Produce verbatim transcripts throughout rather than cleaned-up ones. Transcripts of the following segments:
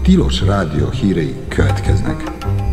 Tilos Rádió hírei következnek.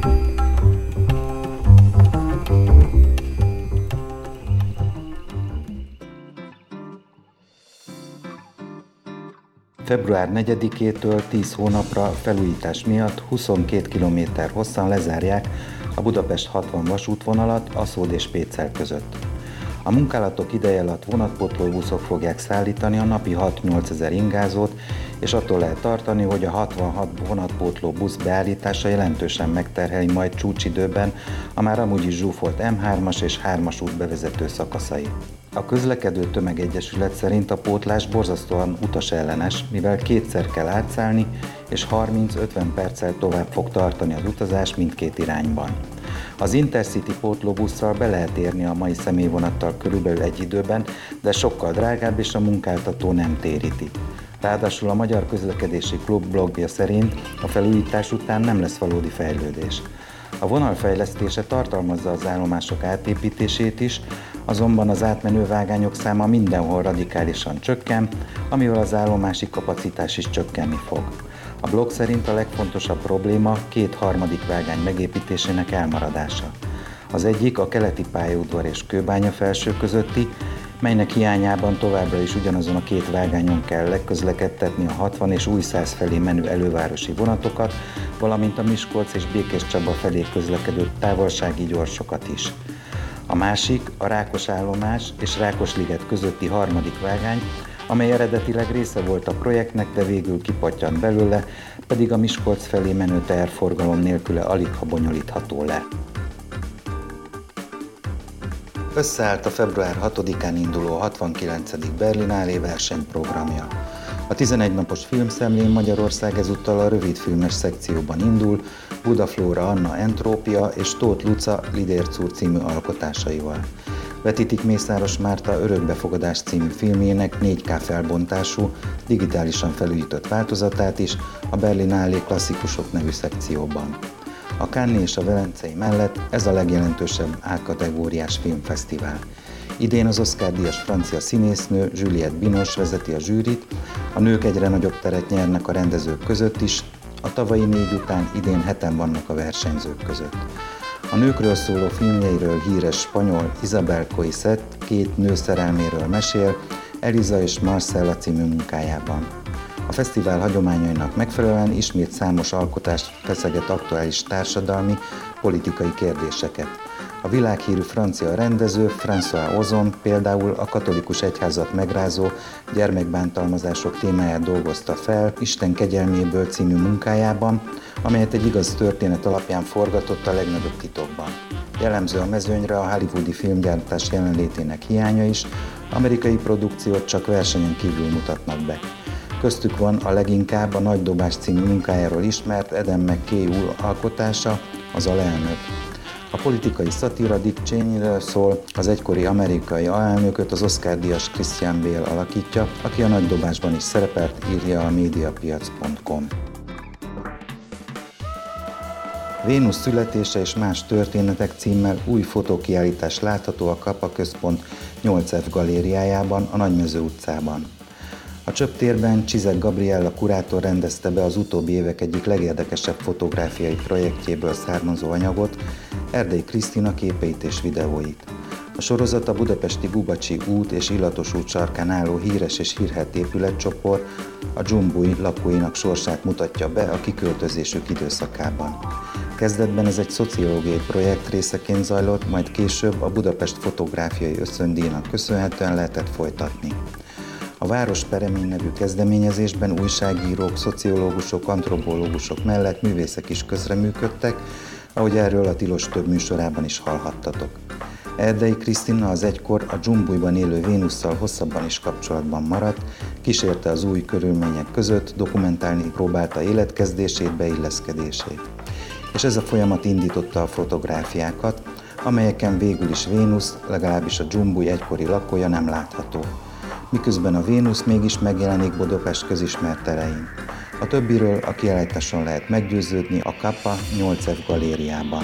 február negyedikétől tíz hónapra felújítás miatt huszonkét kilométer hosszan lezárják a Budapest hatvan vasútvonalat Aszód és Pécel között. A munkálatok ideje alatt vonatpótló buszok fogják szállítani a napi hat-nyolc ezer ingázót, és attól lehet tartani, hogy a hatvanhat vonatpótló busz beállítása jelentősen megterheli majd csúcsidőben a már amúgy is zsúfolt em hármas és hármas út bevezető szakaszai. A Közlekedő Tömegegyesület szerint a pótlás borzasztóan utasellenes, mivel kétszer kell átszállni, és harminc-ötven perccel tovább fog tartani az utazás mindkét irányban. Az Intercity pótlóbusszal be lehet érni a mai személyvonattal körülbelül egy időben, de sokkal drágább, és a munkáltató nem téríti. Ráadásul a Magyar Közlekedési Klub blogja szerint a felújítás után nem lesz valódi fejlődés. A vonal fejlesztése tartalmazza az állomások átépítését is, azonban az átmenő vágányok száma mindenhol radikálisan csökken, amivel az állomási kapacitás is csökkenni fog. A blog szerint a legfontosabb probléma két harmadik vágány megépítésének elmaradása. Az egyik a keleti pályaudvar és Kőbánya felső közötti, melynek hiányában továbbra is ugyanazon a két vágányon kell legközlekedtetni a hatvan és Újszász felé menő elővárosi vonatokat, valamint a Miskolc és Békéscsaba felé közlekedő távolsági gyorsokat is. A másik a Rákosállomás és Rákosliget közötti harmadik vágány, amely eredetileg része volt a projektnek, de végül kipattyant belőle, pedig a Miskolc felé menő teherforgalom nélküle aligha bonyolítható le. Összeállt a február hatodikán induló hatvankilencedik Berlinálé versenyprogramja. A tizenegy napos filmszemlén Magyarország ezúttal a rövidfilmes szekcióban indul, Budaflóra Anna Entrópia és Tóth Luca Lidércúr című alkotásaival. Vetítik Mészáros Márta Örökbefogadás című filmjének négy ká felbontású, digitálisan felújított változatát is a Berlinálé klasszikusok nevű szekcióban. A Cannes és a Velencei mellett ez a legjelentősebb A-kategóriás filmfesztivál. Idén az Oscar-díjas francia színésznő Juliette Binoche vezeti a zsűrit, a nők egyre nagyobb teret nyernek a rendezők között is, a tavalyi négy után idén heten vannak a versenyzők között. A nőkről szóló filmjeiről híres spanyol Isabel Coixet két nő szerelméről mesél Eliza és Marcella című munkájában. A fesztivál hagyományainak megfelelően ismét számos alkotást feszeget aktuális társadalmi, politikai kérdéseket. A világhírű francia rendező François Ozon például a katolikus egyházat megrázó gyermekbántalmazások témáját dolgozta fel Isten kegyelméből című munkájában, amelyet egy igaz történet alapján forgatott a legnagyobb titokban. Jellemző a mezőnyre a hollywoodi filmgyártás jelenlétének hiánya is, amerikai produkciót csak versenyen kívül mutatnak be. Köztük van a leginkább a Nagy dobás című munkájáról ismert Adam McKay úr alkotása, az Alelnök. A politikai szatíra Dick Cheneyről szól, az egykori amerikai alelnököt az Oscar-díjas Christian Bale alakítja, aki a Nagy dobásban is szerepelt, írja a mediapiac pont com. Vénusz születése és más történetek címmel új fotókiállítás látható a Kappa Központ nyolc ef galériájában, a Nagymező utcában. A Csöptérben Csizek Gabriella kurátor rendezte be az utóbbi évek egyik legérdekesebb fotográfiai projektjéből származó anyagot, Erdei Krisztina képeit és videóit. A sorozat a budapesti Bubacsi út és Illatos út sarkán álló híres és hírhedt épületcsoport, a Dzsumbui lakóinak sorsát mutatja be a kiköltözésük időszakában. Kezdetben ez egy szociológiai projekt részeként zajlott, majd később a Budapest fotográfiai ösztöndíjnak köszönhetően lehetett folytatni. A Város Peremény nevű kezdeményezésben újságírók, szociológusok, antropológusok mellett művészek is közreműködtek, ahogy erről a Tilos több műsorában is hallhattatok. Erdei Krisztina az egykor a Dzsumbujban élő Vénusszal hosszabban is kapcsolatban maradt, kísérte az új körülmények között, dokumentálni próbálta életkezdését, beilleszkedését. És ez a folyamat indította a fotográfiákat, amelyeken végül is Vénusz, legalábbis a Dzsumbuj egykori lakója nem látható. Miközben a Vénusz mégis megjelenik Budapest közismert terein. A többiről a kiállításon lehet meggyőződni a Kappa nyolc ef galériában.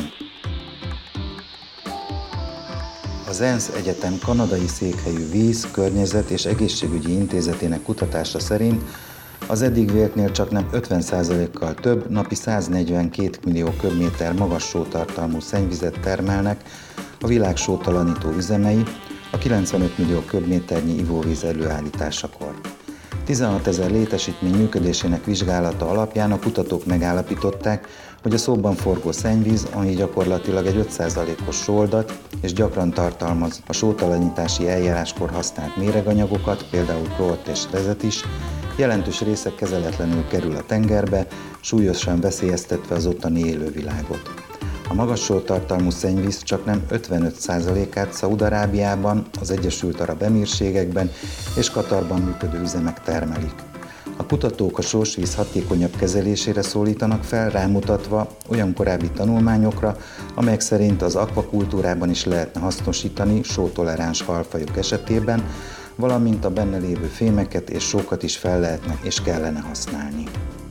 Az ENSZ Egyetem kanadai székhelyű víz, környezet és egészségügyi intézetének kutatása szerint Az eddig véltnél csaknem ötven százalékkal több, napi száznegyvenkét millió köbméter magas sótartalmú szennyvizet termelnek a világ sótalanító üzemei a kilencvenöt millió köbméternyi ivóvíz előállításakor. tizenhatezer létesítmény működésének vizsgálata alapján a kutatók megállapították, hogy a szóban forgó szennyvíz, ami gyakorlatilag egy öt százalékos sóoldat és gyakran tartalmaz a sótalanítási eljáráskor használt méreganyagokat, például klórt és rezet is, jelentős része kezeletlenül kerül a tengerbe, súlyosan veszélyeztetve az ottani élővilágot. A magas sótartalmú szennyvíz csaknem ötvenöt százalékát Szaúd-Arábiában, az Egyesült Arab Emírségekben és Katarban működő üzemek termelik. A kutatók a sósvíz hatékonyabb kezelésére szólítanak fel, rámutatva olyan korábbi tanulmányokra, amelyek szerint az akvakultúrában is lehetne hasznosítani sótoleráns halfajok esetében, valamint a benne lévő fémeket és sókat is fel lehetne és kellene használni.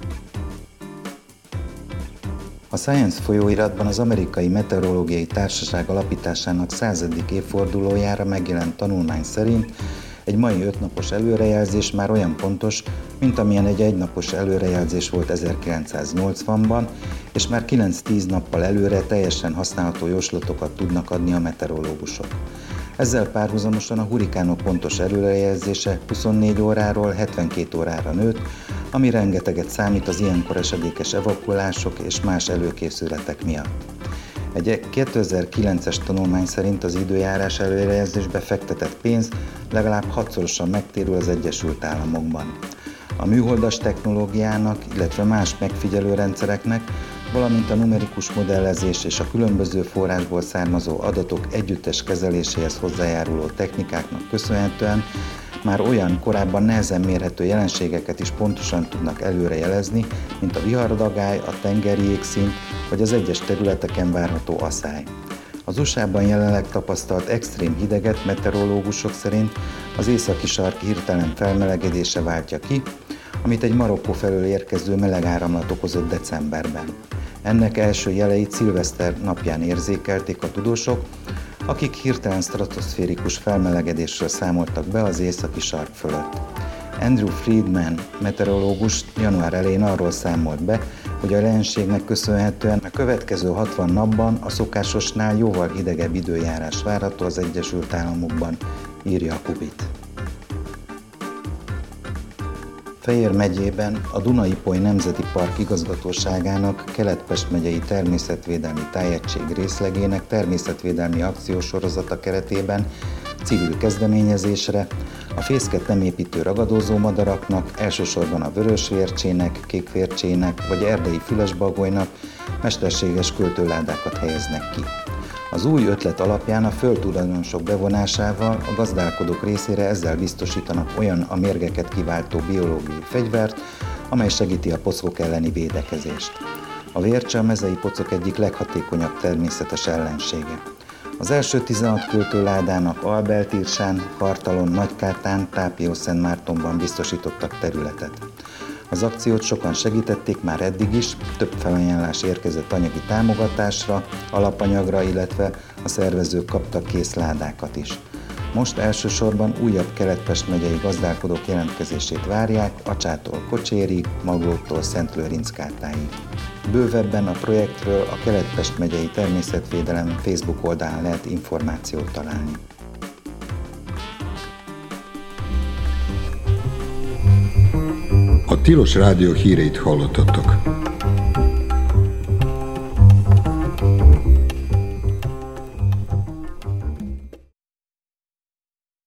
A Science folyóiratban az Amerikai Meteorológiai Társaság alapításának századik évfordulójára megjelent tanulmány szerint egy mai ötnapos előrejelzés már olyan pontos, mint amilyen egy egynapos előrejelzés volt ezerkilencszáznyolcvanban, és már kilenc-tíz nappal előre teljesen használható jóslatokat tudnak adni a meteorológusok. Ezzel párhuzamosan a hurikánok pontos előrejelzése huszonnégy óráról hetvenkét órára nőtt, ami rengeteget számít az ilyenkor esedékes evakuálások és más előkészületek miatt. Egy kétezer-kilences tanulmány szerint az időjárás előrejelzésbe fektetett pénz legalább hatszorosan megtérül az Egyesült Államokban. A műholdas technológiának, illetve más megfigyelő rendszereknek, valamint a numerikus modellezés és a különböző forrásból származó adatok együttes kezeléséhez hozzájáruló technikáknak köszönhetően már olyan korábban nehezen mérhető jelenségeket is pontosan tudnak előrejelezni, mint a vihardagály, a tengeri jégszint vagy az egyes területeken várható aszály. Az u es á-ban jelenleg tapasztalt extrém hideget meteorológusok szerint az északi sark hirtelen felmelegedése váltja ki, amit egy Marokkó felől érkező meleg áramlat okozott decemberben. Ennek első jeleit szilveszter napján érzékelték a tudósok, akik hirtelen stratoszférikus felmelegedésről számoltak be az északi sark fölött. Andrew Friedman meteorológus január elején arról számolt be, hogy a jelenségnek köszönhetően a következő hatvan napban a szokásosnál jóval hidegebb időjárás várható az Egyesült Államokban, írja a Kubit. Fejér megyében a Duna-Ipoly Nemzeti Park igazgatóságának Kelet-Pest megyei természetvédelmi tájegység részlegének természetvédelmi akciósorozata keretében civil kezdeményezésre a fészket nem építő ragadozó madaraknak, elsősorban a vörösvércsének, kékvércsének vagy erdei fülesbagolynak mesterséges költőládákat helyeznek ki. Az új ötlet alapján a földtulajdonosok bevonásával a gazdálkodók részére ezzel biztosítanak olyan a mérgeket kiváltó biológiai fegyvert, amely segíti a pocok elleni védekezést. A vércse a mezei pocok egyik leghatékonyabb természetes ellensége. Az első tizenhat költőládának Albeltírsán, Kartalon, Nagykátán, Tápió-Szentmártonban biztosítottak területet. Az akciót sokan segítették már eddig is, több felajánlás érkezett anyagi támogatásra, alapanyagra, illetve a szervezők kaptak kész ládákat is. Most elsősorban újabb Kelet-Pest megyei gazdálkodók jelentkezését várják, Acsától Kocsérig, Maglótól Szentlőrinckátáig. Bővebben a projektről a Kelet-Pest megyei természetvédelem Facebook oldalán lehet információt találni. A Tilos Rádió híreit hallottatok.